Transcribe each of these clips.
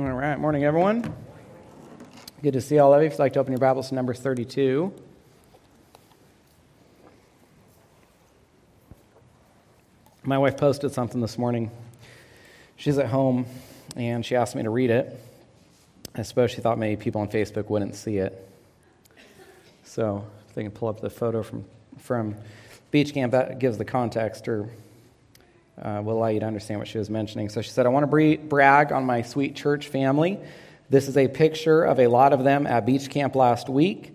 All right, morning, everyone. Good to see all of you. If you'd like to open your Bibles to Numbers 32. My wife posted something this morning. She's at home, and she asked me to read it. I suppose she thought maybe people on Facebook wouldn't see it. So if they can pull up the photo from Beach Camp, that gives the context, or will allow you to understand what she was mentioning. So she said, I want to brag on my sweet church family. This is a picture of a lot of them at Beach Camp last week.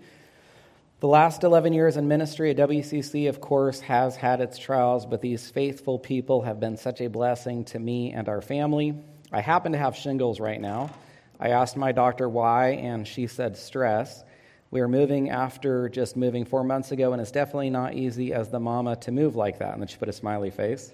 The last 11 years in ministry at WCC, of course, has had its trials, but these faithful people have been such a blessing to me and our family. I happen to have shingles right now. I asked my doctor why, and she said stress. We are moving after just moving 4 months ago, and it's definitely not easy as the mama to move like that. And then she put a smiley face.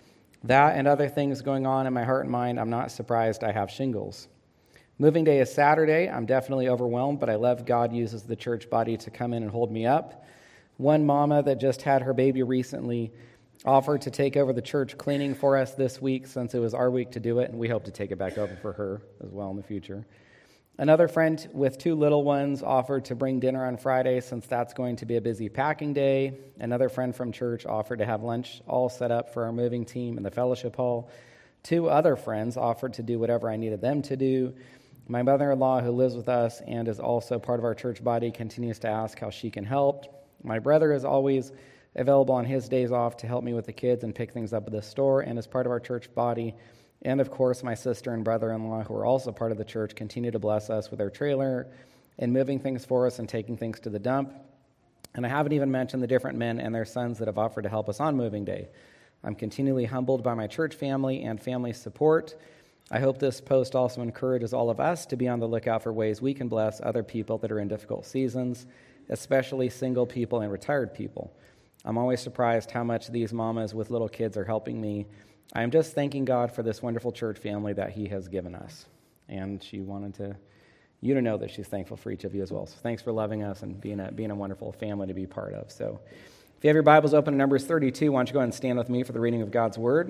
That and other things going on in my heart and mind, I'm not surprised I have shingles. Moving day is Saturday. I'm definitely overwhelmed, but I love God uses the church body to come in and hold me up. One mama that just had her baby recently offered to take over the church cleaning for us this week since it was our week to do it, and we hope to take it back over for her as well in the future. Another friend with 2 little ones offered to bring dinner on Friday since that's going to be a busy packing day. Another friend from church offered to have lunch all set up for our moving team in the fellowship hall. 2 other friends offered to do whatever I needed them to do. My mother-in-law, who lives with us and is also part of our church body, continues to ask how she can help. My brother is always available on his days off to help me with the kids and pick things up at the store and is part of our church body. And, of course, my sister and brother-in-law, who are also part of the church, continue to bless us with their trailer and moving things for us and taking things to the dump. And I haven't even mentioned the different men and their sons that have offered to help us on moving day. I'm continually humbled by my church family and family support. I hope this post also encourages all of us to be on the lookout for ways we can bless other people that are in difficult seasons, especially single people and retired people. I'm always surprised how much these mamas with little kids are helping me. I'm just thanking God for this wonderful church family that He has given us. And she wanted you to know that she's thankful for each of you as well. So thanks for loving us and being a wonderful family to be part of. So if you have your Bibles open to Numbers 32, why don't you go ahead and stand with me for the reading of God's Word.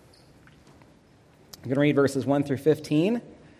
I'm going to read verses 1 through 15.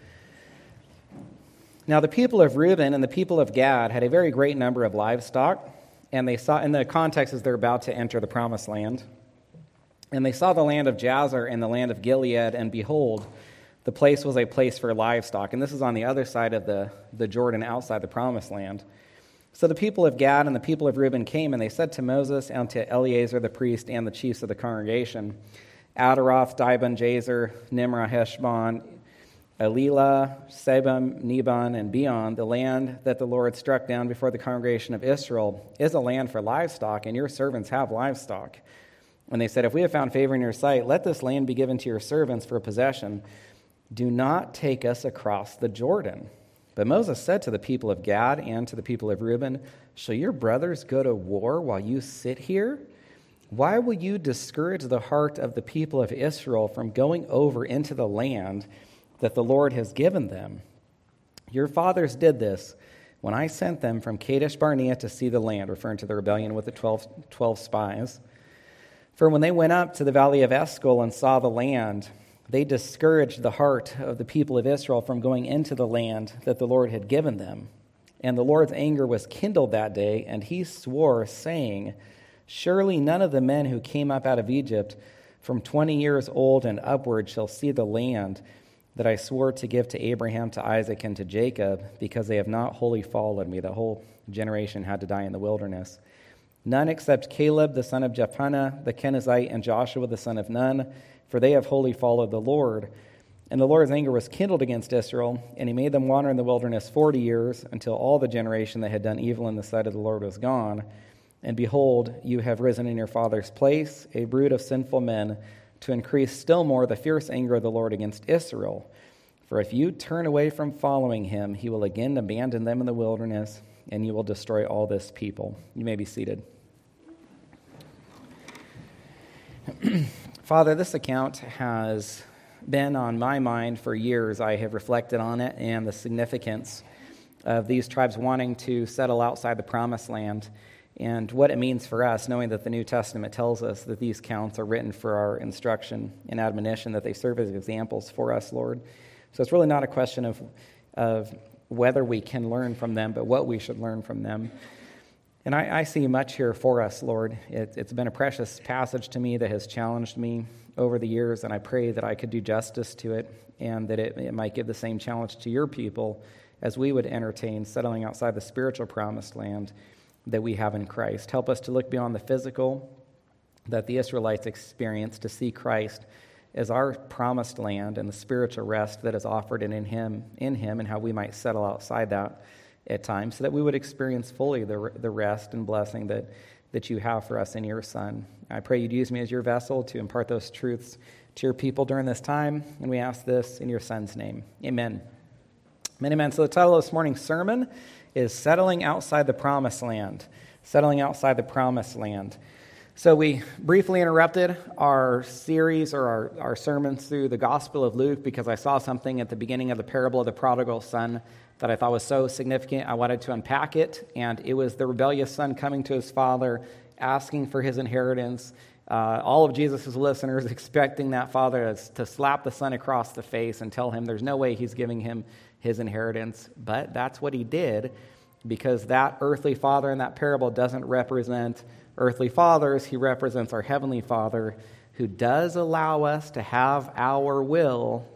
Now the people of Reuben and the people of Gad had a very great number of livestock, and they saw, in the context is they're about to enter the promised land. And they saw the land of Jazer and the land of Gilead, and behold, the place was a place for livestock. And this is on the other side of the Jordan, outside the promised land. So the people of Gad and the people of Reuben came, and they said to Moses and to Eleazar the priest and the chiefs of the congregation, Adaroth, Dibon, Jazer, Nimrah, Heshbon, Elilah, Sebam, Neban, and Beon, the land that the Lord struck down before the congregation of Israel, is a land for livestock, and your servants have livestock. And they said, if we have found favor in your sight, let this land be given to your servants for a possession. Do not take us across the Jordan. But Moses said to the people of Gad and to the people of Reuben, shall your brothers go to war while you sit here? Why will you discourage the heart of the people of Israel from going over into the land that the Lord has given them? Your fathers did this when I sent them from Kadesh Barnea to see the land, referring to the rebellion with the 12 spies. For when they went up to the valley of Eshcol and saw the land, they discouraged the heart of the people of Israel from going into the land that the Lord had given them. And the Lord's anger was kindled that day, and he swore, saying, surely none of the men who came up out of Egypt from 20 years old and upward shall see the land that I swore to give to Abraham, to Isaac, and to Jacob, because they have not wholly followed me. The whole generation had to die in the wilderness. None except Caleb the son of Jephunneh the Kenizzite and Joshua the son of Nun, for they have wholly followed the Lord. And the Lord's anger was kindled against Israel, and he made them wander in the wilderness 40 years, until all the generation that had done evil in the sight of the Lord was gone. And behold, you have risen in your father's place, a brood of sinful men, to increase still more the fierce anger of the Lord against Israel. For if you turn away from following him, he will again abandon them in the wilderness, and you will destroy all this people. You may be seated. Father, this account has been on my mind for years. I have reflected on it and the significance of these tribes wanting to settle outside the promised land and what it means for us, knowing that the New Testament tells us that these counts are written for our instruction and admonition, that they serve as examples for us, Lord. So it's really not a question of whether we can learn from them, but what we should learn from them. And I see much here for us, Lord. It's been a precious passage to me that has challenged me over the years, and I pray that I could do justice to it and that it might give the same challenge to your people as we would entertain settling outside the spiritual promised land that we have in Christ. Help us to look beyond the physical that the Israelites experienced to see Christ as our promised land and the spiritual rest that is offered in him, and how we might settle outside that at times, so that we would experience fully the rest and blessing that you have for us in your Son. I pray you'd use me as your vessel to impart those truths to your people during this time, and we ask this in your Son's name. Amen. Amen. So the title of this morning's sermon is Settling Outside the Promised Land. Settling Outside the Promised Land. So we briefly interrupted our series or our sermons through the Gospel of Luke because I saw something at the beginning of the parable of the prodigal son that I thought was so significant. I wanted to unpack it, and it was the rebellious son coming to his father, asking for his inheritance. All of Jesus' listeners expecting that father to slap the son across the face and tell him there's no way he's giving him his inheritance. But that's what he did, because that earthly father in that parable doesn't represent earthly fathers. He represents our heavenly Father, who does allow us to have our will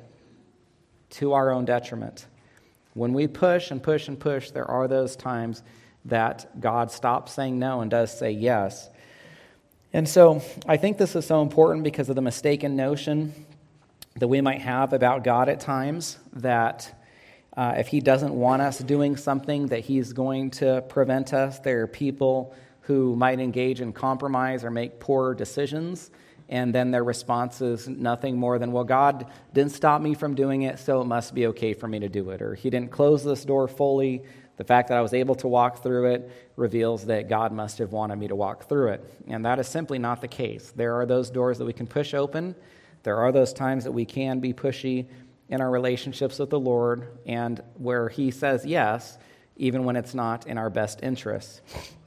to our own detriment. When we push and push and push, there are those times that God stops saying no and does say yes. And so I think this is so important because of the mistaken notion that we might have about God at times, that if he doesn't want us doing something, that he's going to prevent us. There are people who might engage in compromise or make poor decisions, and then their response is nothing more than, well, God didn't stop me from doing it, so it must be okay for me to do it. Or he didn't close this door fully. The fact that I was able to walk through it reveals that God must have wanted me to walk through it. And that is simply not the case. There are those doors that we can push open. There are those times that we can be pushy in our relationships with the Lord, and where he says yes, even when it's not in our best interests.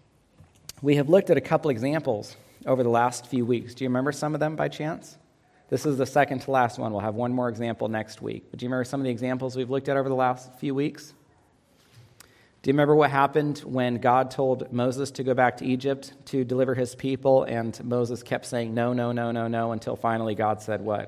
We have looked at a couple examples over the last few weeks. Do you remember some of them by chance? This is the second to last one. We'll have one more example next week. But do you remember some of the examples we've looked at over the last few weeks? Do you remember what happened when God told Moses to go back to Egypt to deliver his people, and Moses kept saying no, no, no, no, no, until finally God said what?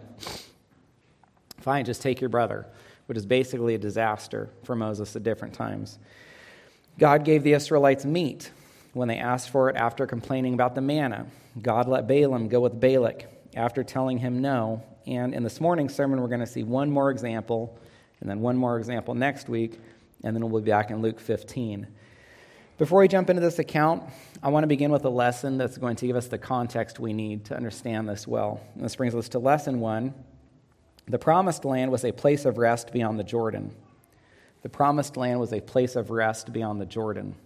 Fine, just take your brother, which is basically a disaster for Moses at different times. God gave the Israelites meat when they asked for it after complaining about the manna. God let Balaam go with Balak after telling him no. And in this morning's sermon, we're going to see one more example, and then one more example next week, and then we'll be back in Luke 15. Before we jump into this account, I want to begin with a lesson that's going to give us the context we need to understand this well. And this brings us to lesson 1. The promised land was a place of rest beyond the Jordan. The promised land was a place of rest beyond the Jordan.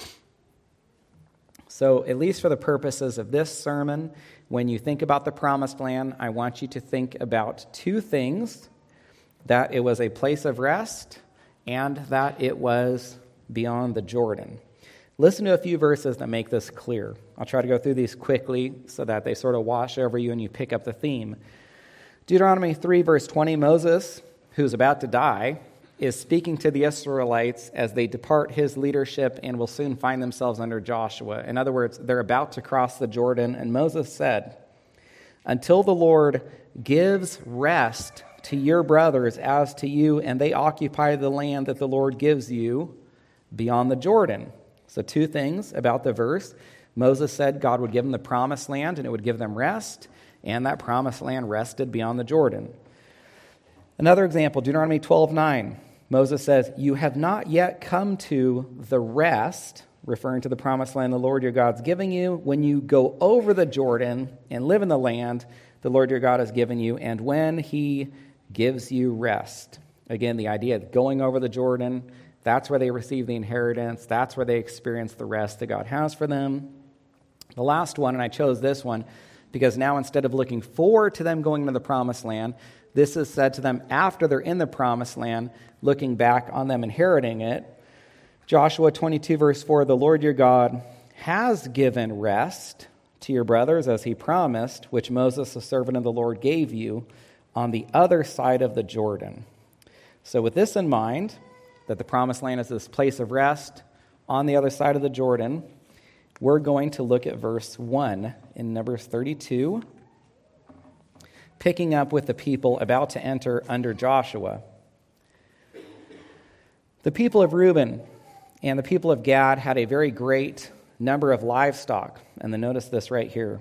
So, at least for the purposes of this sermon, when you think about the promised land, I want you to think about two things: that it was a place of rest and that it was beyond the Jordan. Listen to a few verses that make this clear. I'll try to go through these quickly so that they sort of wash over you and you pick up the theme. Deuteronomy 3, verse 20, Moses, who's about to die, is speaking to the Israelites as they depart his leadership and will soon find themselves under Joshua. In other words, they're about to cross the Jordan, and Moses said, "Until the Lord gives rest to your brothers as to you, and they occupy the land that the Lord gives you beyond the Jordan." So two things about the verse. Moses said God would give them the promised land and it would give them rest, and that promised land rested beyond the Jordan. Another example, Deuteronomy 12:9. Moses says, "You have not yet come to the rest," referring to the promised land the Lord your God's giving you, "when you go over the Jordan and live in the land the Lord your God has given you, and when he gives you rest." Again, the idea of going over the Jordan, that's where they receive the inheritance. That's where they experience the rest that God has for them. The last one, and I chose this one, because now instead of looking forward to them going to the promised land, this is said to them after they're in the promised land, looking back on them inheriting it. Joshua 22, verse 4, "The Lord your God has given rest to your brothers as he promised, which Moses, the servant of the Lord, gave you on the other side of the Jordan." So with this in mind, that the promised land is this place of rest on the other side of the Jordan, we're going to look at verse 1 in Numbers 32, picking up with the people about to enter under Joshua. The people of Reuben and the people of Gad had a very great number of livestock. And then notice this right here.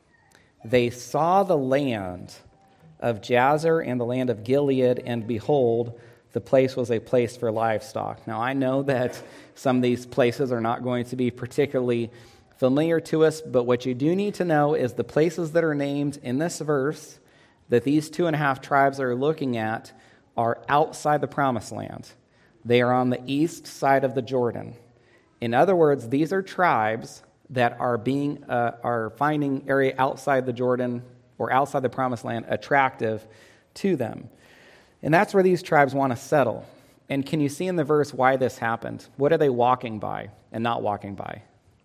They saw the land of Jazer and the land of Gilead, and behold, the place was a place for livestock. Now, I know that some of these places are not going to be particularly familiar to us, but what you do need to know is the places that are named in this verse that these 2.5 tribes are looking at are outside the promised land. They are on the east side of the Jordan. In other words, these are tribes that are finding area outside the Jordan or outside the promised land attractive to them. And that's where these tribes want to settle. And can you see in the verse why this happened? What are they walking by and not walking by?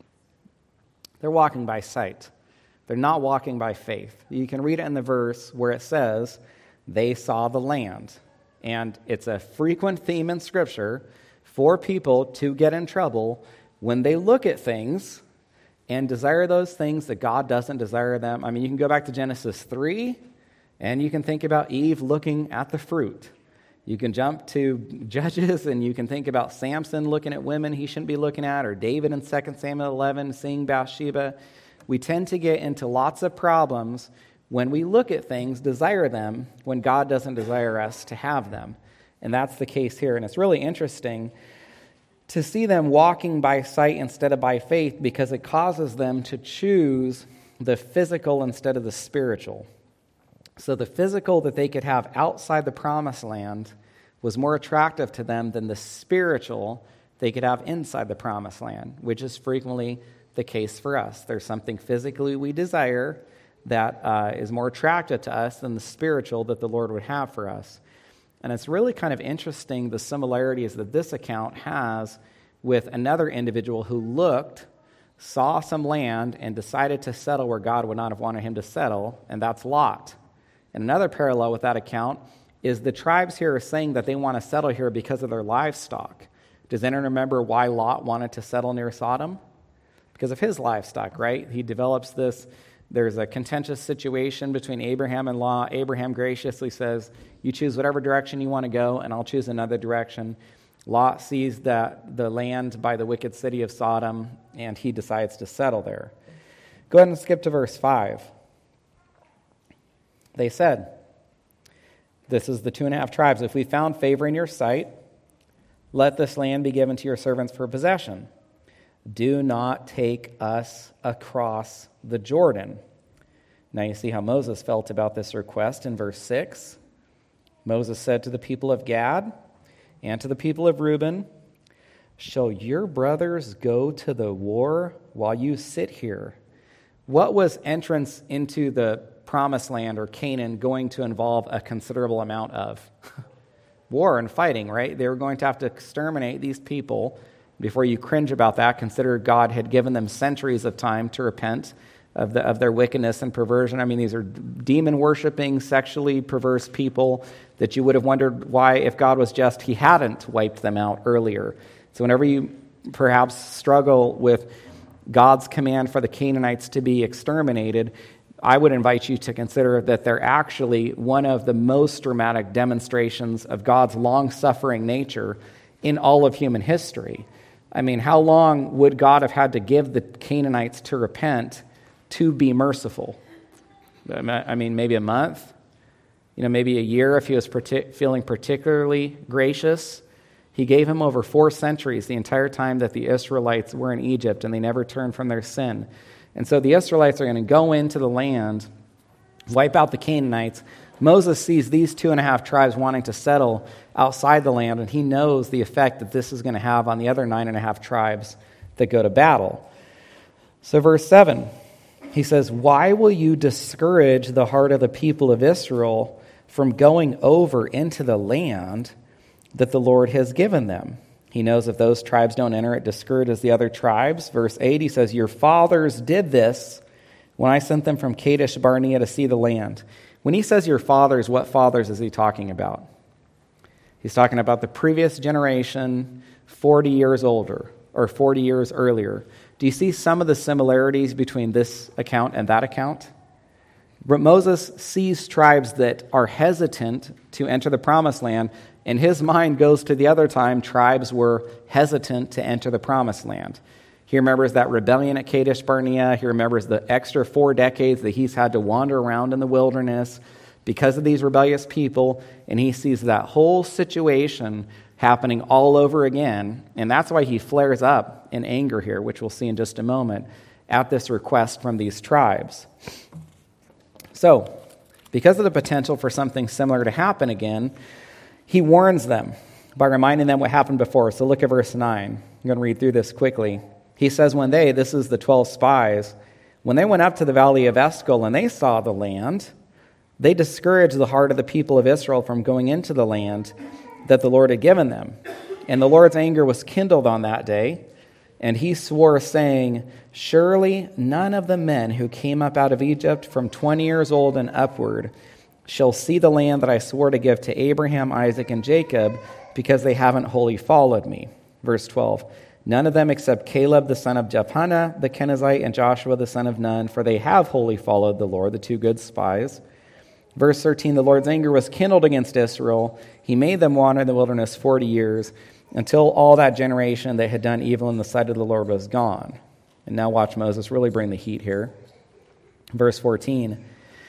They're walking by sight. They're not walking by faith. You can read it in the verse where it says, they saw the land. And it's a frequent theme in Scripture for people to get in trouble when they look at things and desire those things that God doesn't desire them. I mean, you can go back to Genesis 3, and you can think about Eve looking at the fruit. You can jump to Judges, and you can think about Samson looking at women he shouldn't be looking at, or David in 2 Samuel 11 seeing Bathsheba. We tend to get into lots of problems when we look at things, desire them, when God doesn't desire us to have them. And that's the case here. And it's really interesting to see them walking by sight instead of by faith, because it causes them to choose the physical instead of the spiritual. So the physical that they could have outside the promised land was more attractive to them than the spiritual they could have inside the promised land, which is frequently the case for us. There's something physically we desire that is more attractive to us than the spiritual that the Lord would have for us. And it's really kind of interesting the similarities that this account has with another individual who looked, saw some land, and decided to settle where God would not have wanted him to settle, and that's Lot. And another parallel with that account is the tribes here are saying that they want to settle here because of their livestock. Does anyone remember why Lot wanted to settle near Sodom? Because of his livestock, right? He develops this. There's a contentious situation between Abraham and Lot. Abraham graciously says, you choose whatever direction you want to go, and I'll choose another direction. Lot sees that the land by the wicked city of Sodom, and he decides to settle there. Go ahead and skip to verse 5. They said, this is the 2.5 tribes, if we found favor in your sight, let this land be given to your servants for possession. Do not take us across the Jordan. Now you see how Moses felt about this request in verse 6. Moses said to the people of Gad and to the people of Reuben, shall your brothers go to the war while you sit here? What was entrance into the promised land or Canaan going to involve a considerable amount of? War and fighting, right? They were going to have to exterminate these people. Before you cringe about that, consider God had given them centuries of time to repent of their wickedness and perversion. I mean, these are demon-worshiping, sexually perverse people that you would have wondered why, if God was just, he hadn't wiped them out earlier. So whenever you perhaps struggle with God's command for the Canaanites to be exterminated, I would invite you to consider that they're actually one of the most dramatic demonstrations of God's long-suffering nature in all of human history. I mean, how long would God have had to give the Canaanites to repent to be merciful? I mean, maybe a month, maybe a year if he was feeling particularly gracious. He gave him over 4 centuries, the entire time that the Israelites were in Egypt, and they never turned from their sin. And so the Israelites are going to go into the land, wipe out the Canaanites. Moses sees these 2.5 tribes wanting to settle outside the land, and he knows the effect that this is going to have on the other 9.5 tribes that go to battle. So verse 7, he says, why will you discourage the heart of the people of Israel from going over into the land that the Lord has given them? He knows if those tribes don't enter, it discourages the other tribes. Verse 8, he says, your fathers did this when I sent them from Kadesh Barnea to see the land. When he says your fathers, what fathers is he talking about? He's talking about the previous generation, 40 years older, or 40 years earlier. Do you see some of the similarities between this account and that account? But Moses sees tribes that are hesitant to enter the promised land, and his mind goes to the other time tribes were hesitant to enter the promised land. He remembers that rebellion at Kadesh Barnea. He remembers the extra 4 decades that he's had to wander around in the wilderness because of these rebellious people, and he sees that whole situation happening all over again, and that's why he flares up in anger here, which we'll see in just a moment, at this request from these tribes. So, because of the potential for something similar to happen again, he warns them by reminding them what happened before. So look at verse 9. I'm going to read through this quickly. He says, this is the 12 spies, when they went up to the valley of Eshcol and they saw the land, they discouraged the heart of the people of Israel from going into the land that the Lord had given them. And the Lord's anger was kindled on that day, and he swore, saying, surely none of the men who came up out of Egypt from 20 years old and upward shall see the land that I swore to give to Abraham, Isaac, and Jacob, because they haven't wholly followed me. Verse 12, none of them except Caleb the son of Jephunneh the Kenizzite and Joshua the son of Nun, for they have wholly followed the Lord, the 2 good spies. Verse 13, the Lord's anger was kindled against Israel. He made them wander in the wilderness 40 years, until all that generation that had done evil in the sight of the Lord was gone. And now watch Moses really bring the heat here. Verse 14,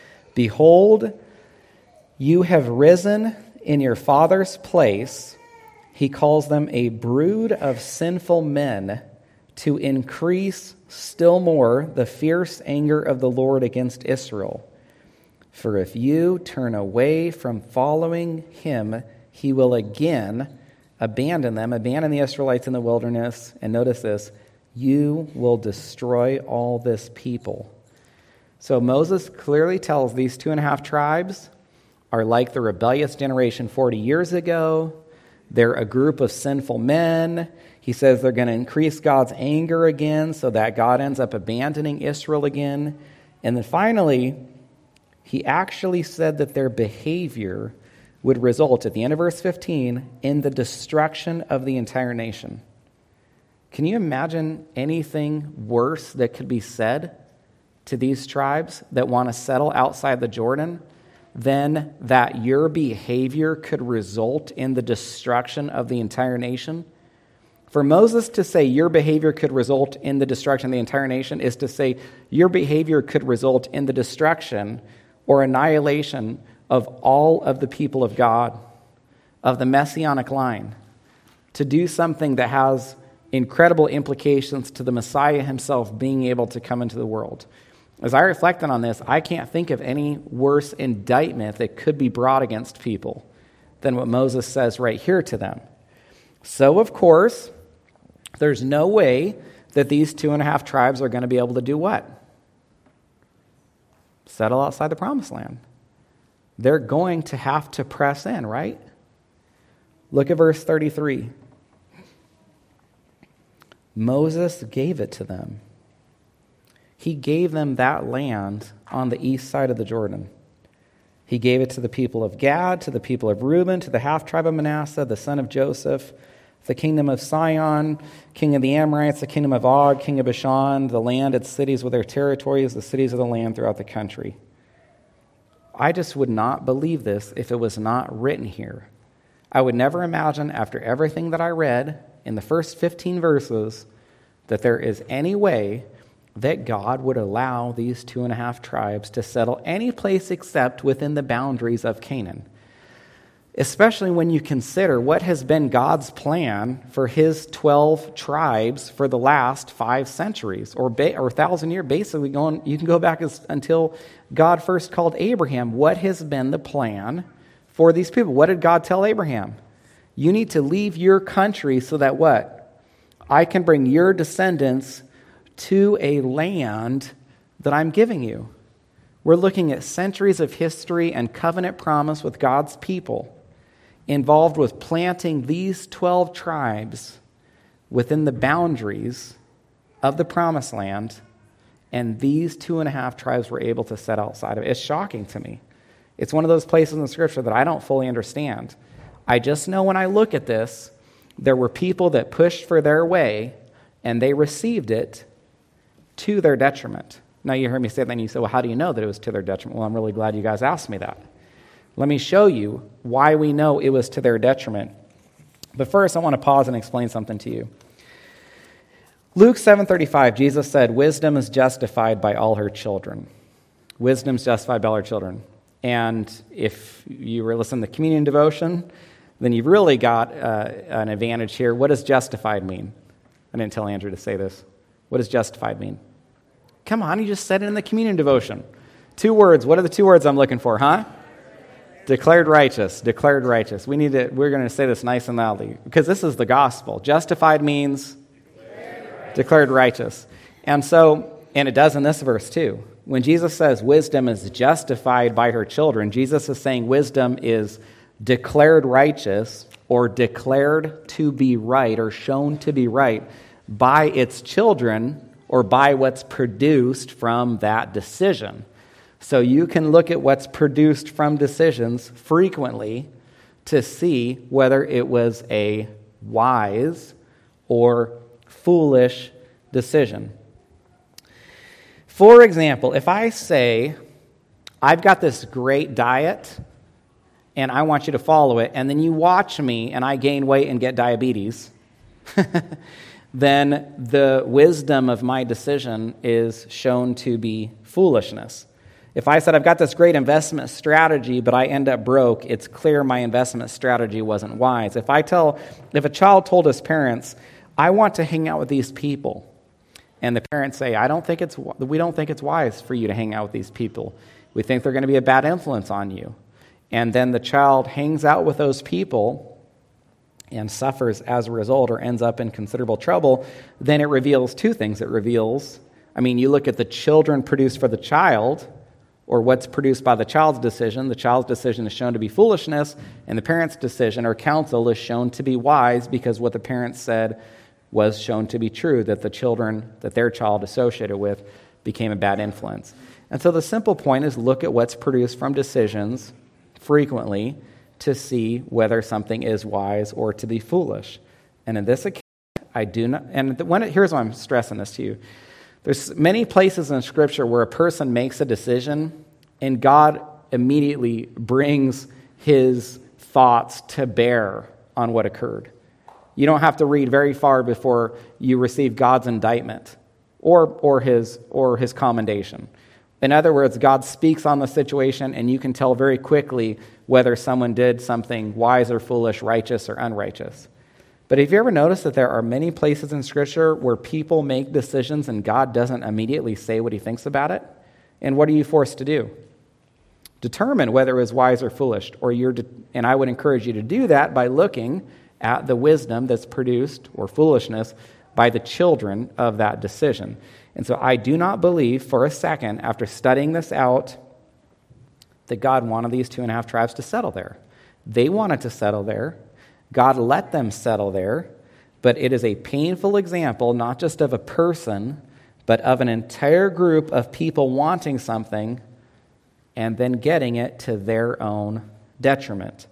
behold, you have risen in your father's place. He calls them a brood of sinful men, to increase still more the fierce anger of the Lord against Israel. For if you turn away from following him, he will again abandon the Israelites in the wilderness. And notice this, you will destroy all this people. So Moses clearly tells these 2.5 tribes are like the rebellious generation 40 years ago. They're a group of sinful men. He says they're going to increase God's anger again so that God ends up abandoning Israel again. And then finally, he actually said that their behavior would result, at the end of verse 15, in the destruction of the entire nation. Can you imagine anything worse that could be said to these tribes that want to settle outside the Jordan than that your behavior could result in the destruction of the entire nation? For Moses to say your behavior could result in the destruction of the entire nation is to say your behavior could result in the destruction or annihilation of all of the people of God, of the Messianic line, to do something that has incredible implications to the Messiah himself being able to come into the world. As I reflected on this, I can't think of any worse indictment that could be brought against people than what Moses says right here to them. So, of course, there's no way that these 2.5 tribes are going to be able to do what? Settle outside the promised land. They're going to have to press in, right? Look at verse 33. Moses gave it to them. He gave them that land on the east side of the Jordan. He gave it to the people of Gad, to the people of Reuben, to the half-tribe of Manasseh, the son of Joseph, the kingdom of Sihon, king of the Amorites, the kingdom of Og, king of Bashan, the land, its cities with their territories, the cities of the land throughout the country. I just would not believe this if it was not written here. I would never imagine, after everything that I read in the first 15 verses, that there is any way that God would allow these 2.5 tribes to settle any place except within the boundaries of Canaan. Especially when you consider what has been God's plan for his 12 tribes for the last 5 centuries or 1,000 years. Basically, you can go back until God first called Abraham. What has been the plan for these people? What did God tell Abraham? You need to leave your country so that what? I can bring your descendants to a land that I'm giving you. We're looking at centuries of history and covenant promise with God's people, involved with planting these 12 tribes within the boundaries of the promised land, and these 2.5 tribes were able to set outside of it. It's shocking to me. It's one of those places in the scripture that I don't fully understand. I just know when I look at this, there were people that pushed for their way, and they received it to their detriment. Now, you heard me say that, and you say, well, how do you know that it was to their detriment? Well, I'm really glad you guys asked me that. Let me show you why we know it was to their detriment. But first, I want to pause and explain something to you. Luke 7:35, Jesus said, wisdom is justified by all her children. Wisdom is justified by all her children. And if you were listening to communion devotion, then you've really got an advantage here. What does justified mean? I didn't tell Andrew to say this. What does justified mean? Come on, you just said it in the communion devotion. 2 words. What are the 2 words I'm looking for, huh? Declared righteous. Declared righteous. We're going to say this nice and loudly because this is the gospel. Justified means declared righteous. And it does in this verse too. When Jesus says wisdom is justified by her children, Jesus is saying wisdom is declared righteous or declared to be right or shown to be right by its children or by what's produced from that decision. So you can look at what's produced from decisions frequently to see whether it was a wise or foolish decision. For example, if I say, I've got this great diet and I want you to follow it, and then you watch me and I gain weight and get diabetes, then the wisdom of my decision is shown to be foolishness. If I said, I've got this great investment strategy, but I end up broke, it's clear my investment strategy wasn't wise. If a child told his parents, I want to hang out with these people, and the parents say, we don't think it's wise for you to hang out with these people. We think they're going to be a bad influence on you. And then the child hangs out with those people and suffers as a result or ends up in considerable trouble, then it reveals 2 things. It reveals, you look at the children produced for the child, or what's produced by the child's decision. The child's decision is shown to be foolishness, and the parent's decision or counsel is shown to be wise because what the parents said was shown to be true, that their child associated with became a bad influence. And so the simple point is look at what's produced from decisions frequently to see whether something is wise or to be foolish. And in this account, I do not, here's why I'm stressing this to you. There's many places in Scripture where a person makes a decision and God immediately brings his thoughts to bear on what occurred. You don't have to read very far before you receive God's indictment or his commendation. In other words, God speaks on the situation and you can tell very quickly whether someone did something wise or foolish, righteous or unrighteous. But have you ever noticed that there are many places in Scripture where people make decisions and God doesn't immediately say what he thinks about it? And what are you forced to do? Determine whether it was wise or foolish. And I would encourage you to do that by looking at the wisdom that's produced, or foolishness, by the children of that decision. And so I do not believe for a second, after studying this out, that God wanted these 2.5 tribes to settle there. They wanted to settle there. God let them settle there, but it is a painful example, not just of a person, but of an entire group of people wanting something and then getting it to their own detriment.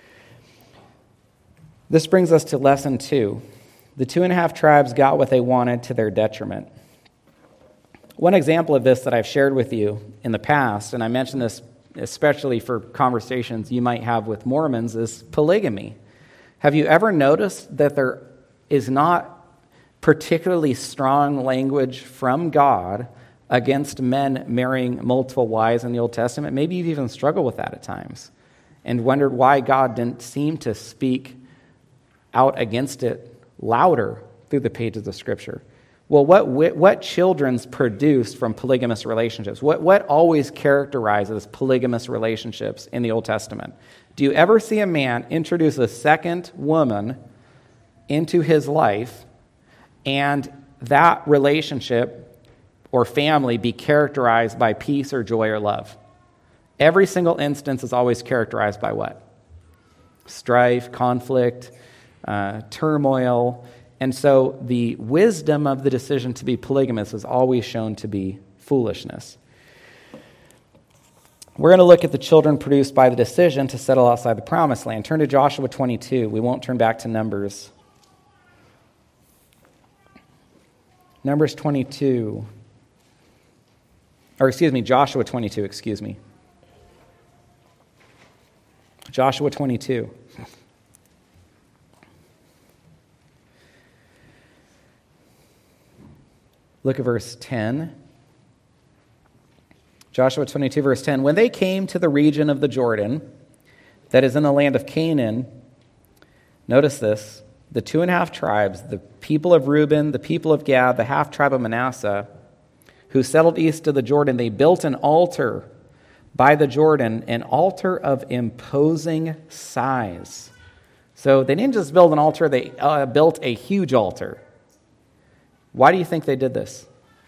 This brings us to lesson 2. The 2.5 tribes got what they wanted to their detriment. One example of this that I've shared with you in the past, and I mentioned this especially for conversations you might have with Mormons, is polygamy. Have you ever noticed that there is not particularly strong language from God against men marrying multiple wives in the Old Testament? Maybe you've even struggled with that at times and wondered why God didn't seem to speak out against it louder through the pages of Scripture. Well, what children's produced from polygamous relationships? What always characterizes polygamous relationships in the Old Testament? Do you ever see a man introduce a second woman into his life and that relationship or family be characterized by peace or joy or love? Every single instance is always characterized by what? Strife, conflict, turmoil. And so the wisdom of the decision to be polygamous is always shown to be foolishness. We're going to look at the children produced by the decision to settle outside the promised land. Turn to Joshua 22. We won't turn back to Numbers. Numbers 22. Joshua 22, excuse me. Joshua 22. Look at verse 10. Joshua 22, verse 10. When they came to the region of the Jordan, that is in the land of Canaan, notice this, the 2.5 tribes, the people of Reuben, the people of Gad, the half tribe of Manasseh, who settled east of the Jordan, they built an altar by the Jordan, an altar of imposing size. So they didn't just build an altar, they built a huge altar. Why do you think they did this?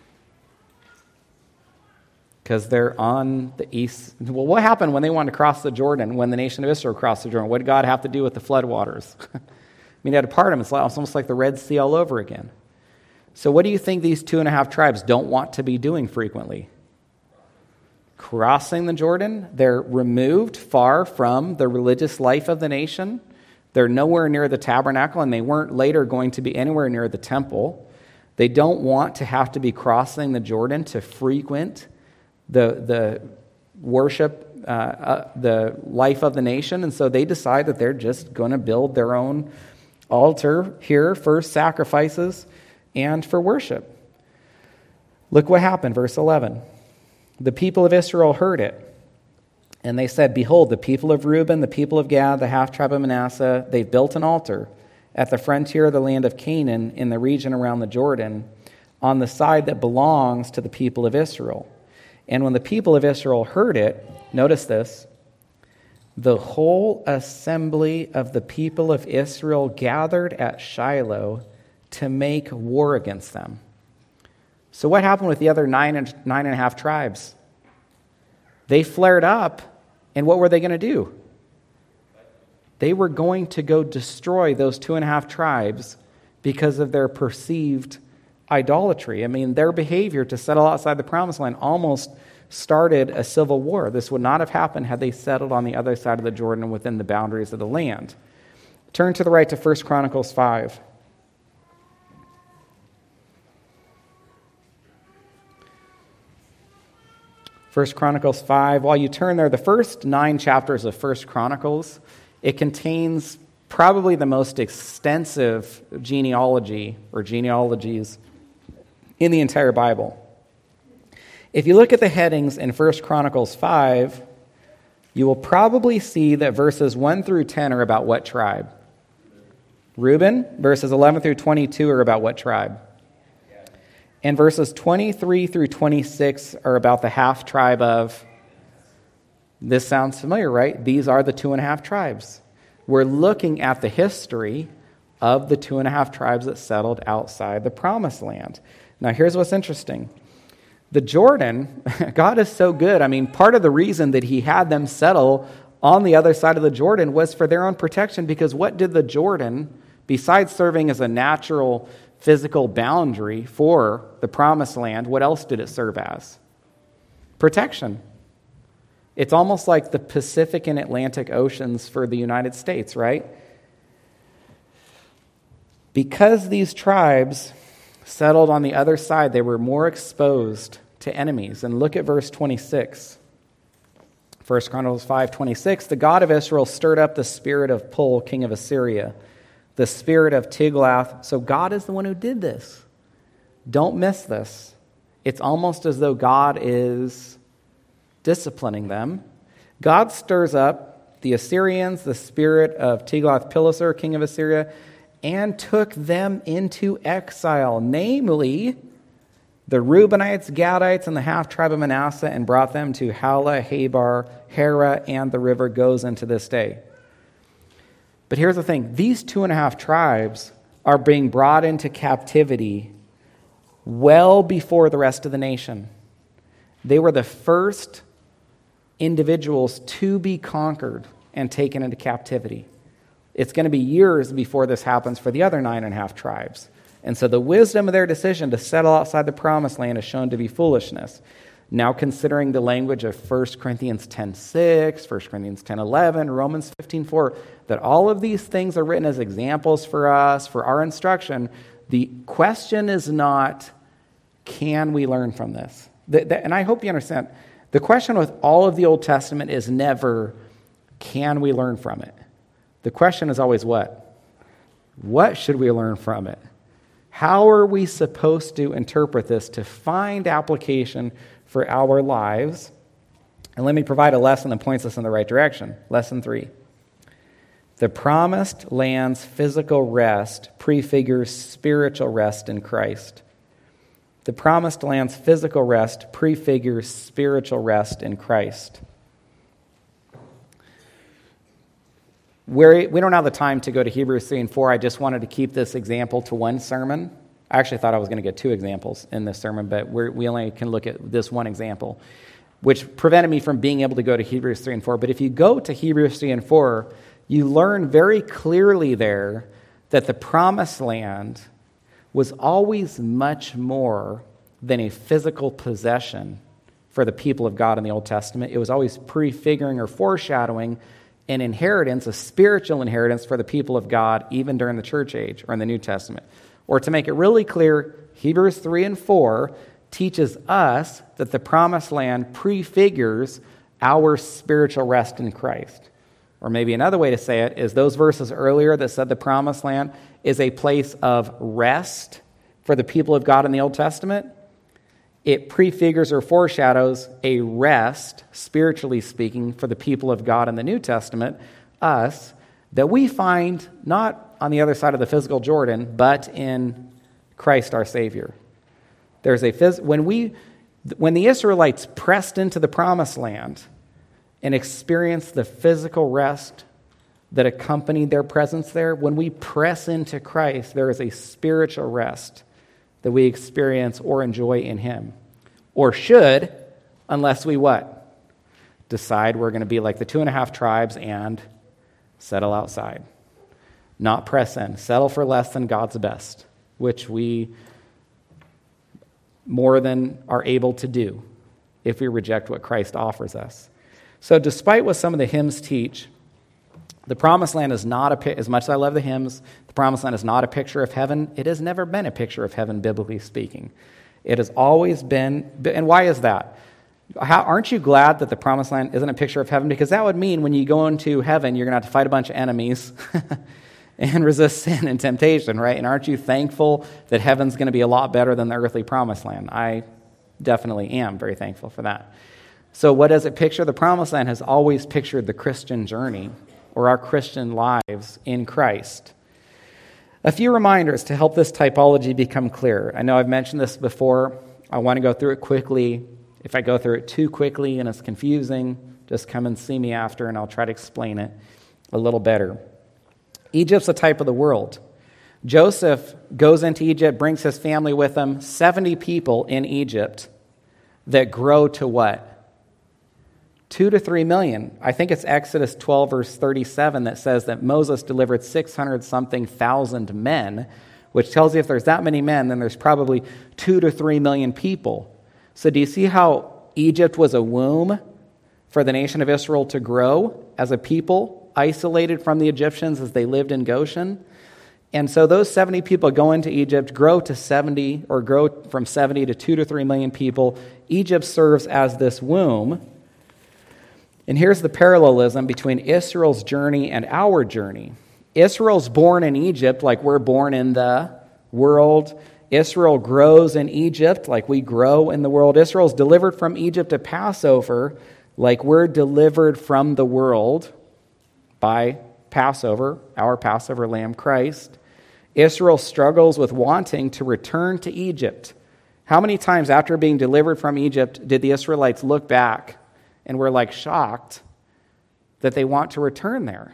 Because they're on the east. Well, what happened when they wanted to cross the Jordan, when the nation of Israel crossed the Jordan? What did God have to do with the floodwaters? I mean, he had to part them. It's almost like the Red Sea all over again. So what do you think these 2.5 tribes don't want to be doing frequently? Crossing the Jordan. They're removed far from the religious life of the nation. They're nowhere near the tabernacle, and they weren't later going to be anywhere near the temple. They don't want to have to be crossing the Jordan to frequent the worship, the life of the nation. And so they decide that they're just going to build their own altar here for sacrifices and for worship. Look what happened, verse 11. The people of Israel heard it, and they said, behold, the people of Reuben, the people of Gad, the half-tribe of Manasseh, they've built an altar at the frontier of the land of Canaan in the region around the Jordan, on the side that belongs to the people of Israel. And when the people of Israel heard it, notice this, the whole assembly of the people of Israel gathered at Shiloh to make war against them. So what happened with the other 9.5 tribes? They flared up, and what were they going to do? They were going to go destroy those 2.5 tribes because of their perceived idolatry. I mean, their behavior to settle outside the promised land almost started a civil war. This would not have happened had they settled on the other side of the Jordan within the boundaries of the land. Turn to the right to 1 Chronicles 5. 1 Chronicles 5. While you turn there, the first 9 chapters of 1 Chronicles, it contains probably the most extensive genealogy or genealogies in the entire Bible. If you look at the headings in 1 Chronicles 5, you will probably see that verses 1 through 10 are about what tribe? Reuben. Verses 11 through 22 are about what tribe? And verses 23 through 26 are about the half tribe of, this sounds familiar, right? These are the 2.5 tribes. We're looking at the history of the 2.5 tribes that settled outside the promised land. Now, here's what's interesting. The Jordan, God is so good. I mean, part of the reason that he had them settle on the other side of the Jordan was for their own protection, because what did the Jordan, besides serving as a natural physical boundary for the promised land, what else did it serve as? Protection. It's almost like the Pacific and Atlantic Oceans for the United States, right? Because these tribes settled on the other side, they were more exposed to enemies. And look at verse 26. 1 Chronicles 5:26. The God of Israel stirred up the spirit of Pul, king of Assyria, the spirit of Tiglath. So God is the one who did this. Don't miss this. It's almost as though God is disciplining them. God stirs up the Assyrians, the spirit of Tiglath-Pileser, king of Assyria, and took them into exile, namely the Reubenites, Gadites, and the half-tribe of Manasseh, and brought them to Hala, Habar, Hara, and the river Gozan to this day. But here's the thing. These 2.5 tribes are being brought into captivity well before the rest of the nation. They were the first individuals to be conquered and taken into captivity. It's going to be years before this happens for the other 9.5 tribes. And so the wisdom of their decision to settle outside the promised land is shown to be foolishness. Now considering the language of 1 Corinthians 10:6, 1 Corinthians 10:11, Romans 15:4, that all of these things are written as examples for us, for our instruction, the question is not, can we learn from this? And I hope you understand, the question with all of the Old Testament is never, can we learn from it? The question is always what? What should we learn from it? How are we supposed to interpret this to find application for our lives? And let me provide a lesson that points us in the right direction. Lesson 3. The promised land's physical rest prefigures spiritual rest in Christ. The promised land's physical rest prefigures spiritual rest in Christ. We don't have the time to go to Hebrews 3 and 4. I just wanted to keep this example to one sermon. I actually thought I was going to get 2 examples in this sermon, but we only can look at this one example, which prevented me from being able to go to Hebrews 3 and 4. But if you go to Hebrews 3 and 4, you learn very clearly there that the promised land was always much more than a physical possession for the people of God in the Old Testament. It was always prefiguring or foreshadowing an inheritance, a spiritual inheritance for the people of God, even during the church age or in the New Testament. Or to make it really clear, Hebrews 3 and 4 teaches us that the promised land prefigures our spiritual rest in Christ. Or maybe another way to say it is those verses earlier that said the promised land is a place of rest for the people of God in the Old Testament. It prefigures or foreshadows a rest, spiritually speaking, for the people of God in the New Testament, us, that we find not on the other side of the physical Jordan, but in Christ our Savior. There's when the Israelites pressed into the promised land and experienced the physical rest that accompanied their presence there, when we press into Christ, there is a spiritual rest that we experience or enjoy in Him. Or should, unless we what? Decide we're going to be like the 2.5 tribes and settle outside. Not press in. Settle for less than God's best, which we more than are able to do if we reject what Christ offers us. So despite what some of the hymns teach, the promised land is not as much as I love the hymns, the promised land is not a picture of heaven. It has never been a picture of heaven, biblically speaking. It has always been, and why is that? Aren't you glad that the promised land isn't a picture of heaven? Because that would mean when you go into heaven, you're going to have to fight a bunch of enemies and resist sin and temptation, right? And aren't you thankful that heaven's going to be a lot better than the earthly promised land? I definitely am very thankful for that. So what does it picture? The promised land has always pictured the Christian journey or our Christian lives in Christ. A few reminders to help this typology become clear. I know I've mentioned this before. I want to go through it quickly. If I go through it too quickly and it's confusing, just come and see me after and I'll try to explain it a little better. Egypt's a type of the world. Joseph goes into Egypt, brings his family with him, 70 people in Egypt that grow to what? 2 to 3 million. I think it's Exodus 12, verse 37 that says that Moses delivered 600-something thousand men, which tells you if there's that many men, then there's probably 2 to 3 million people. So do you see how Egypt was a womb for the nation of Israel to grow as a people, isolated from the Egyptians as they lived in Goshen? And so those 70 people go into Egypt, grow to 70, or grow from 70 to 2 to 3 million people. Egypt serves as this womb. And here's the parallelism between Israel's journey and our journey. Israel's born in Egypt like we're born in the world. Israel grows in Egypt like we grow in the world. Israel's delivered from Egypt at Passover like we're delivered from the world by Passover, our Passover lamb, Christ. Israel struggles with wanting to return to Egypt. How many times after being delivered from Egypt did the Israelites look back and were like shocked that they want to return there?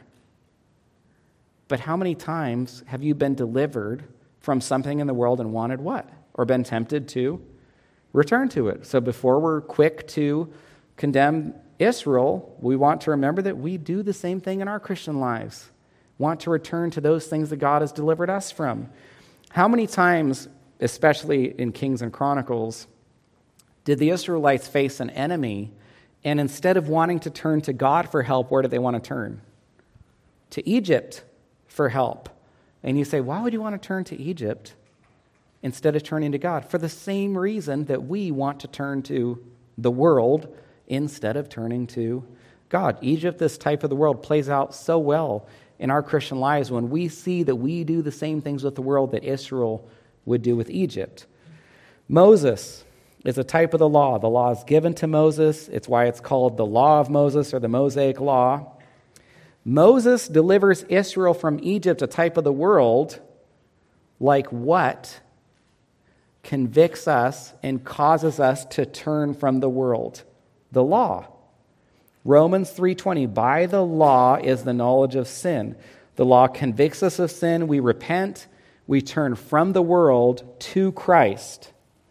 But how many times have you been delivered from something in the world and wanted what? Or been tempted to return to it? So before we're quick to condemn Israel, we want to remember that we do the same thing in our Christian lives. Want to return to those things that God has delivered us from. How many times, especially in Kings and Chronicles, did the Israelites face an enemy, and instead of wanting to turn to God for help, where did they want to turn? To Egypt for help. And you say, why would you want to turn to Egypt instead of turning to God? For the same reason that we want to turn to the world instead of turning to God. Egypt, this type of the world, plays out so well in our Christian lives when we see that we do the same things with the world that Israel would do with Egypt. Moses is a type of the law. The law is given to Moses. It's why it's called the law of Moses or the Mosaic law. Moses delivers Israel from Egypt, a type of the world, like what convicts us and causes us to turn from the world? The law. Romans 3:20, by the law is the knowledge of sin. The law convicts us of sin. We repent. We turn from the world to Christ.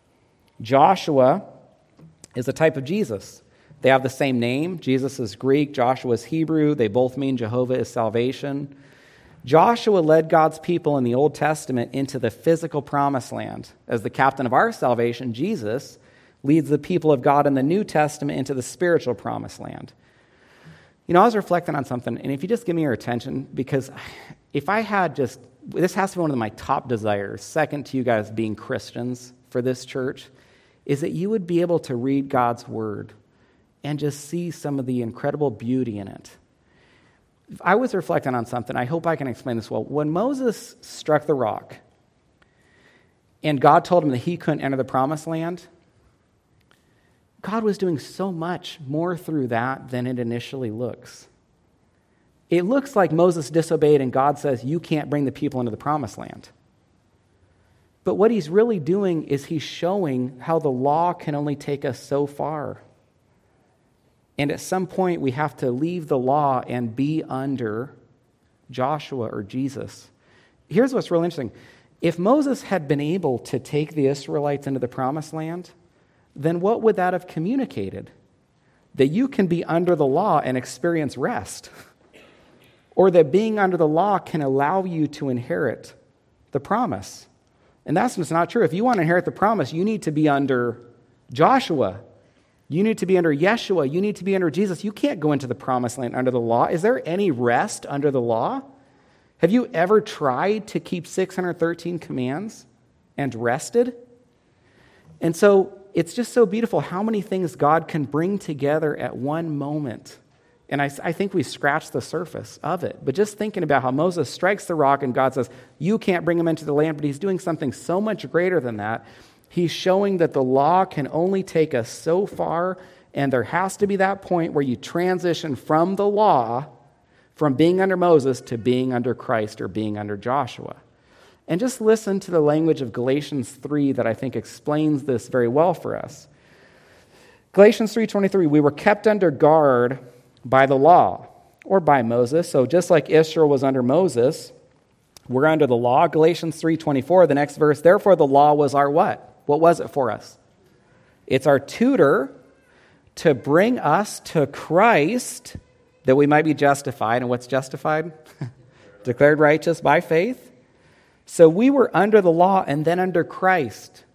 Joshua is a type of Jesus. They have the same name. Jesus is Greek. Joshua is Hebrew. They both mean Jehovah is salvation. Joshua led God's people in the Old Testament into the physical promised land. As the captain of our salvation, Jesus leads the people of God in the New Testament into the spiritual promised land. You know, I was reflecting on something, and if you just give me your attention, because if I had just, this has to be one of my top desires, second to you guys being Christians for this church, is that you would be able to read God's word and just see some of the incredible beauty in it. I was reflecting on something. I hope I can explain this well. When Moses struck the rock and God told him that he couldn't enter the promised land, God was doing so much more through that than it initially looks. It looks like Moses disobeyed and God says, you can't bring the people into the promised land. But what he's really doing is he's showing how the law can only take us so far. And at some point, we have to leave the law and be under Joshua or Jesus. Here's what's really interesting. If Moses had been able to take the Israelites into the promised land, then what would that have communicated? That you can be under the law and experience rest. Or that being under the law can allow you to inherit the promise. And that's just not true. If you want to inherit the promise, you need to be under Joshua. You need to be under Yeshua. You need to be under Jesus. You can't go into the promised land under the law. Is there any rest under the law? Have you ever tried to keep 613 commands and rested? And so it's just so beautiful how many things God can bring together at one moment. And I think we scratched the surface of it. But just thinking about how Moses strikes the rock and God says, you can't bring him into the land, but he's doing something so much greater than that. He's showing that the law can only take us so far, and there has to be that point where you transition from the law, from being under Moses to being under Christ or being under Joshua. And just listen to the language of Galatians 3 that I think explains this very well for us. Galatians 3:23, we were kept under guard by the law or by Moses. So just like Israel was under Moses, we're under the law. Galatians 3:24, the next verse, therefore the law was our what? What was it for us? It's our tutor to bring us to Christ that we might be justified. And what's justified? Declared righteous by faith. So we were under the law and then under Christ.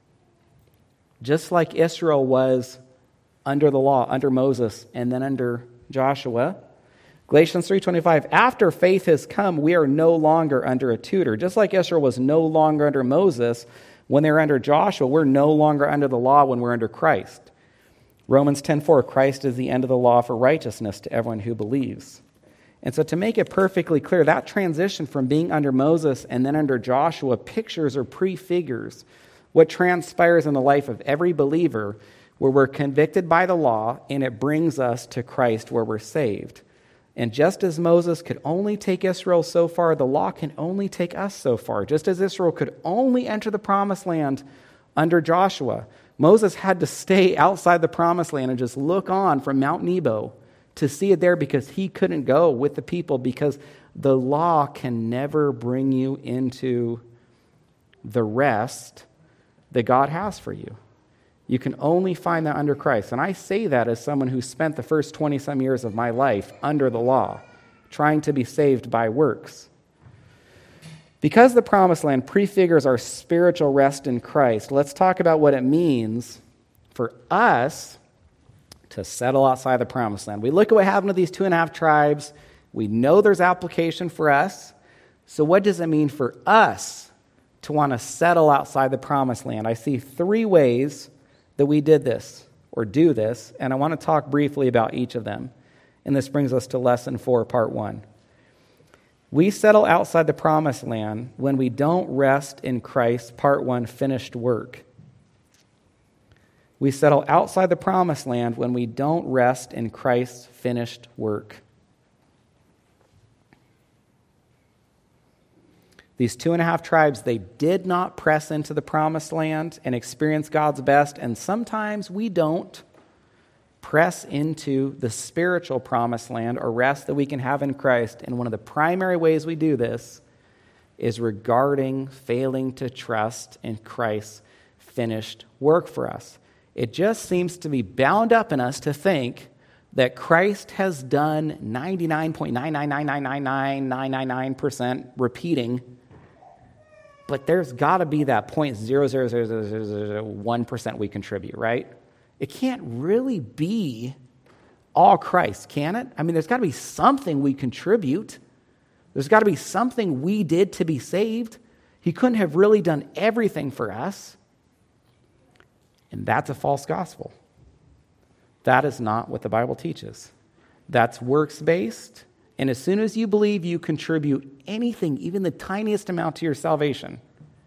Just like Israel was under the law, under Moses, and then under Joshua. Galatians 3:25, after faith has come, we are no longer under a tutor. Just like Israel was no longer under Moses, when they were under Joshua, we're no longer under the law when we're under Christ. Romans 10:4, Christ is the end of the law for righteousness to everyone who believes. And so to make it perfectly clear, that transition from being under Moses and then under Joshua pictures or prefigures what transpires in the life of every believer where we're convicted by the law and it brings us to Christ where we're saved. And just as Moses could only take Israel so far, the law can only take us so far. Just as Israel could only enter the promised land under Joshua, Moses had to stay outside the promised land and just look on from Mount Nebo to see it there because he couldn't go with the people because the law can never bring you into the rest that God has for you. You can only find that under Christ. And I say that as someone who spent the first 20-some years of my life under the law, trying to be saved by works. Because the promised land prefigures our spiritual rest in Christ, let's talk about what it means for us to settle outside the promised land. We look at what happened to these 2.5 tribes. We know there's application for us. So what does it mean for us to want to settle outside the promised land? I see 3 ways that we did this or do this, and I want to talk briefly about each of them. And this brings us to lesson 4, part 1. We settle outside the promised land when we don't rest in Christ's, part 1, finished work. We settle outside the promised land when we don't rest in Christ's finished work. These 2.5 tribes, they did not press into the promised land and experience God's best, and sometimes we don't press into the spiritual promised land or rest that we can have in Christ. And one of the primary ways we do this is regarding failing to trust in Christ's finished work for us. It just seems to be bound up in us to think that Christ has done 99.999999999% repeating, but there's got to be that 0.00001% we contribute, right? It can't really be all Christ, can it? I mean, there's got to be something we contribute. There's got to be something we did to be saved. He couldn't have really done everything for us. And that's a false gospel. That is not what the Bible teaches. That's works-based. And as soon as you believe you contribute anything, even the tiniest amount to your salvation,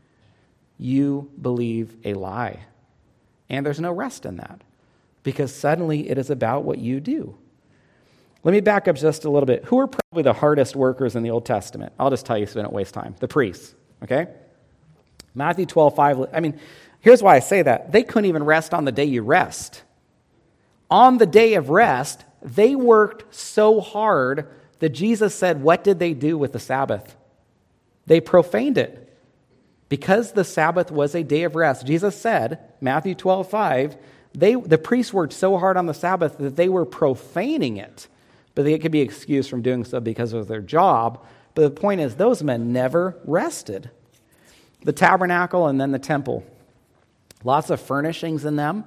you believe a lie. And there's no rest in that, because suddenly it is about what you do. Let me back up just a little bit. Who are probably the hardest workers in the Old Testament? I'll just tell you so we don't waste time. The priests, okay? Matthew 12:5. I mean, here's why I say that. They couldn't even rest on the day you rest. On the day of rest, they worked so hard that Jesus said, what did they do with the Sabbath? They profaned it. Because the Sabbath was a day of rest, Jesus said, Matthew 12:5, the priests worked so hard on the Sabbath that they were profaning it. But they could be excused from doing so because of their job. But the point is, those men never rested. The tabernacle and then the temple. Lots of furnishings in them,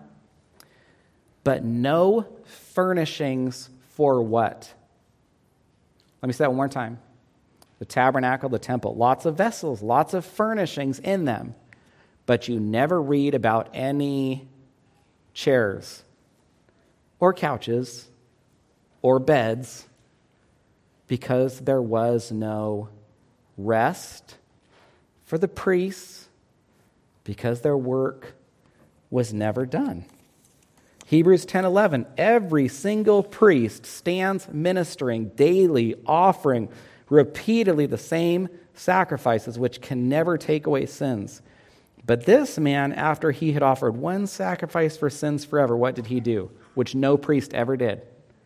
but no furnishings for what? Let me say that one more time. The tabernacle, the temple, lots of vessels, lots of furnishings in them, but you never read about any chairs or couches or beds because there was no rest for the priests because their work was never done. Hebrews 10:11, every single priest stands ministering daily, offering repeatedly the same sacrifices which can never take away sins. But this man, after he had offered one sacrifice for sins forever, what did he do? Which no priest ever did.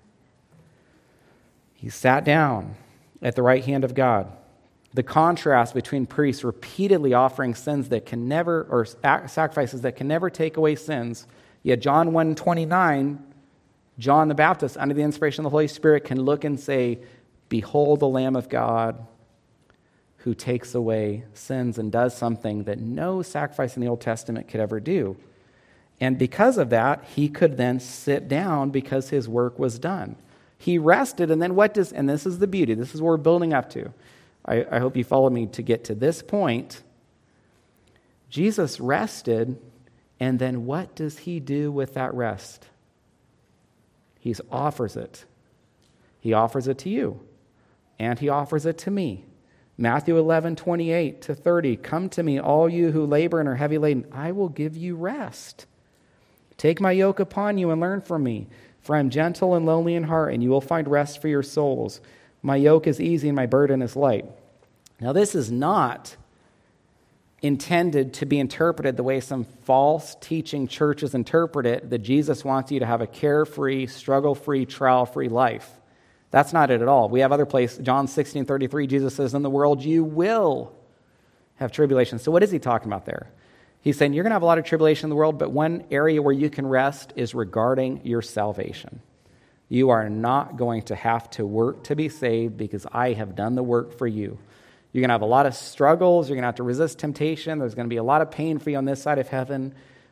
He sat down at the right hand of God. The contrast between priests repeatedly offering sins that can never, or sacrifices that can never take away sins. Yet John 1:29, John the Baptist, under the inspiration of the Holy Spirit, can look and say, behold the Lamb of God who takes away sins, and does something that no sacrifice in the Old Testament could ever do. And because of that, he could then sit down because his work was done. He rested, and then and this is the beauty, this is what we're building up to. I hope you follow me to get to this point. Jesus rested, and then what does he do with that rest? He offers it. He offers it to you, and he offers it to me. Matthew 11:28-30, come to me, all you who labor and are heavy laden, I will give you rest. Take my yoke upon you and learn from me, for I am gentle and lowly in heart, and you will find rest for your souls. My yoke is easy and my burden is light. Now, this is not intended to be interpreted the way some false teaching churches interpret it, that Jesus wants you to have a carefree, struggle-free, trial-free life. That's not it at all. We have other places, John 16:33, Jesus says, in the world you will have tribulation. So what is he talking about there? He's saying you're going to have a lot of tribulation in the world, but one area where you can rest is regarding your salvation. You are not going to have to work to be saved because I have done the work for you. You're going to have a lot of struggles. You're going to have to resist temptation. There's going to be a lot of pain for you on this side of heaven.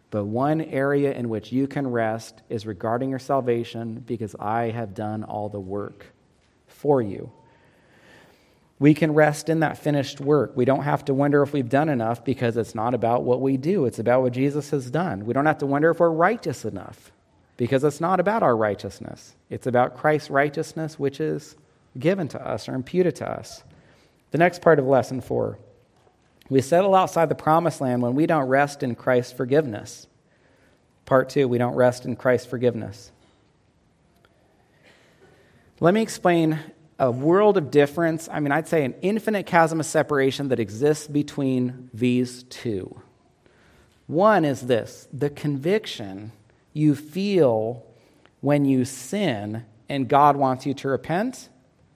But one area in which you can rest is regarding your salvation, because I have done all the work for you. We can rest in that finished work. We don't have to wonder if we've done enough, because it's not about what we do. It's about what Jesus has done. We don't have to wonder if we're righteous enough, because it's not about our righteousness. It's about Christ's righteousness, which is given to us or imputed to us. The next part of lesson 4. We settle outside the promised land when we don't rest in Christ's forgiveness. Part 2, we don't rest in Christ's forgiveness. Let me explain a world of difference. I'd say an infinite chasm of separation that exists between these two. One is this: the conviction you feel when you sin and God wants you to repent,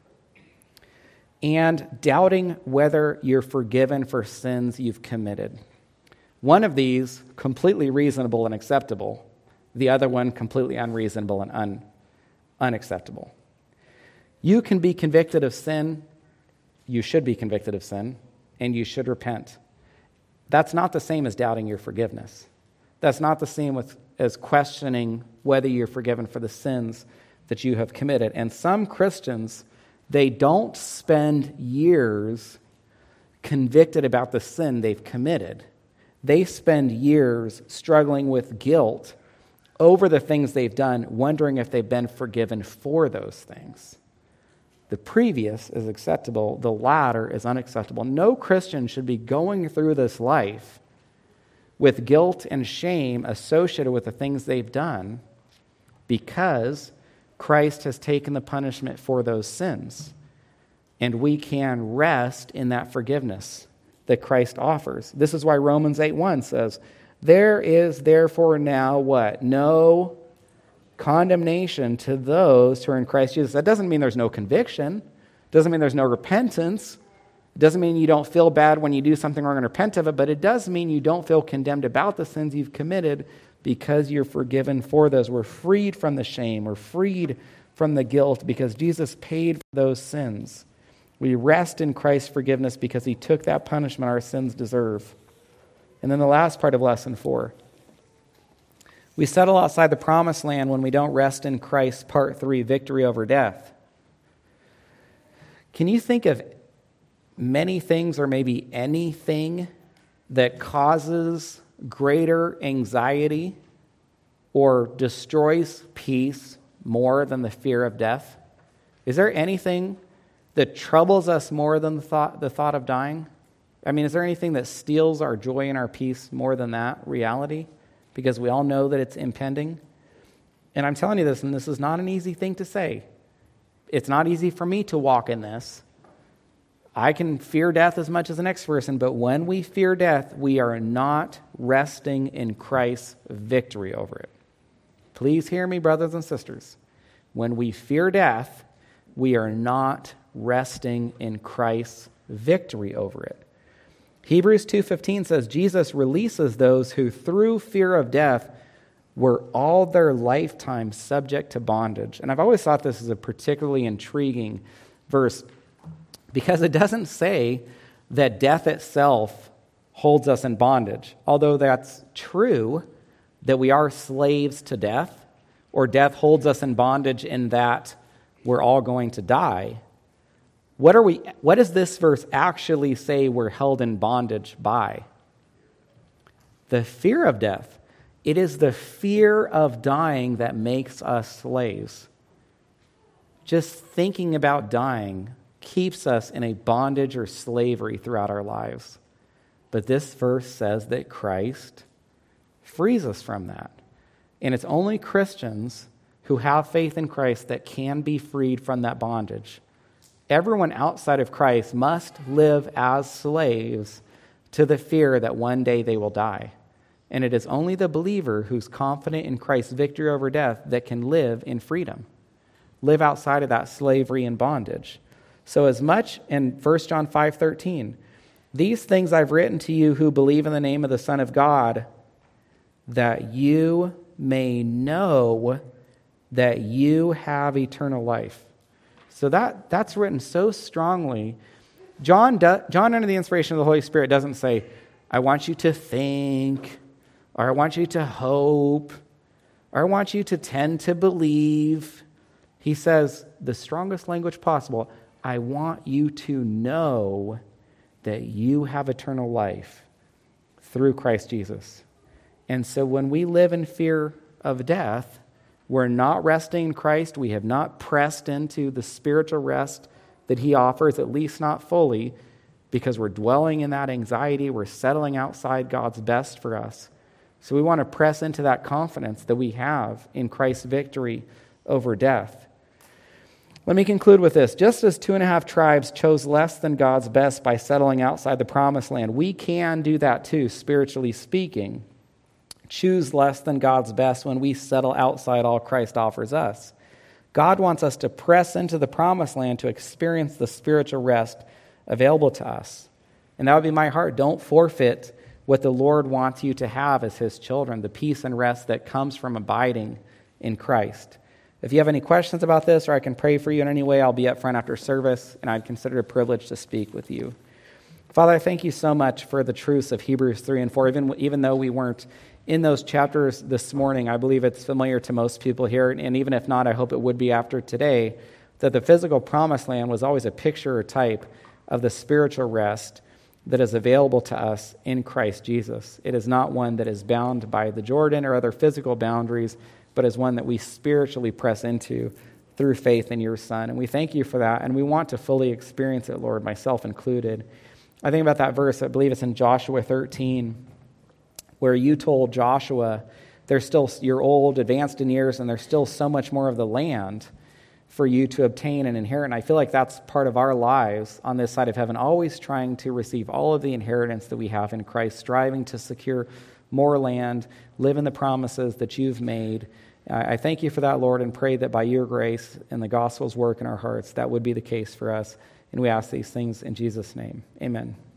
and doubting whether you're forgiven for sins you've committed. One of these, completely reasonable and acceptable. The other one, completely unreasonable and unacceptable. You can be convicted of sin. You should be convicted of sin, and you should repent. That's not the same as doubting your forgiveness. That's not the same as questioning whether you're forgiven for the sins that you have committed. And some Christians, they don't spend years convicted about the sin they've committed. They spend years struggling with guilt over the things they've done, wondering if they've been forgiven for those things. The previous is acceptable. The latter is unacceptable. No Christian should be going through this life with guilt and shame associated with the things they've done, because Christ has taken the punishment for those sins. And we can rest in that forgiveness that Christ offers. This is why Romans 8:1 says, "There is therefore now" what? "No condemnation to those who are in Christ Jesus." That doesn't mean there's no conviction. It doesn't mean there's no repentance. It doesn't mean you don't feel bad when you do something wrong and repent of it, but it does mean you don't feel condemned about the sins you've committed, because you're forgiven for those. We're freed from the shame. We're freed from the guilt because Jesus paid for those sins. We rest in Christ's forgiveness because he took that punishment our sins deserve. And then the last part of lesson 4. We settle outside the promised land when we don't rest in Christ's part 3, victory over death. Can you think of many things, or maybe anything, that causes greater anxiety or destroys peace more than the fear of death? Is there anything that troubles us more than the thought of dying? Is there anything that steals our joy and our peace more than that reality? Because we all know that it's impending. And I'm telling you this, and this is not an easy thing to say. It's not easy for me to walk in this. I can fear death as much as the next person, but when we fear death, we are not resting in Christ's victory over it. Please hear me, brothers and sisters. When we fear death, we are not resting in Christ's victory over it. Hebrews 2:15 says Jesus releases those who through fear of death were all their lifetime subject to bondage. And I've always thought this is a particularly intriguing verse, because it doesn't say that death itself holds us in bondage. Although that's true, that we are slaves to death, or death holds us in bondage in that we're all going to die. What does this verse actually say we're held in bondage by? The fear of death. It is the fear of dying that makes us slaves. Just thinking about dying keeps us in a bondage or slavery throughout our lives. But this verse says that Christ frees us from that. And it's only Christians who have faith in Christ that can be freed from that bondage. Everyone outside of Christ must live as slaves to the fear that one day they will die. And it is only the believer who's confident in Christ's victory over death that can live in freedom, live outside of that slavery and bondage. So as much in 1 John 5:13, "These things I've written to you who believe in the name of the Son of God, that you may know that you have eternal life." So that's written so strongly. John, under the inspiration of the Holy Spirit, doesn't say, "I want you to think or I want you to hope, or I want you to tend to believe. He says, the strongest language possible, I want you to know that you have eternal life through Christ Jesus. And so when we live in fear of death, we're not resting in Christ. We have not pressed into the spiritual rest that he offers, at least not fully, because we're dwelling in that anxiety. We're settling outside God's best for us. So we want to press into that confidence that we have in Christ's victory over death. Let me conclude with this. Just as 2.5 tribes chose less than God's best by settling outside the promised land, we can do that too, spiritually speaking. Choose less than God's best when we settle outside all Christ offers us. God wants us to press into the promised land to experience the spiritual rest available to us. And that would be my heart. Don't forfeit what the Lord wants you to have as his children, the peace and rest that comes from abiding in Christ. If you have any questions about this, or I can pray for you in any way, I'll be up front after service, and I'd consider it a privilege to speak with you. Father, I thank you so much for the truths of Hebrews 3 and 4. Even though we weren't in those chapters this morning, I believe it's familiar to most people here, and even if not, I hope it would be after today, that the physical promised land was always a picture or type of the spiritual rest that is available to us in Christ Jesus. It is not one that is bound by the Jordan or other physical boundaries, but is one that we spiritually press into through faith in your Son. And we thank you for that, and we want to fully experience it, Lord, myself included. I think about that verse, I believe it's in Joshua 13, where you told Joshua, you're old, advanced in years, and there's still so much more of the land for you to obtain and inherit. And I feel like that's part of our lives on this side of heaven, always trying to receive all of the inheritance that we have in Christ, striving to secure more land, live in the promises that you've made. I thank you for that, Lord, and pray that by your grace and the gospel's work in our hearts, that would be the case for us. And we ask these things in Jesus' name. Amen.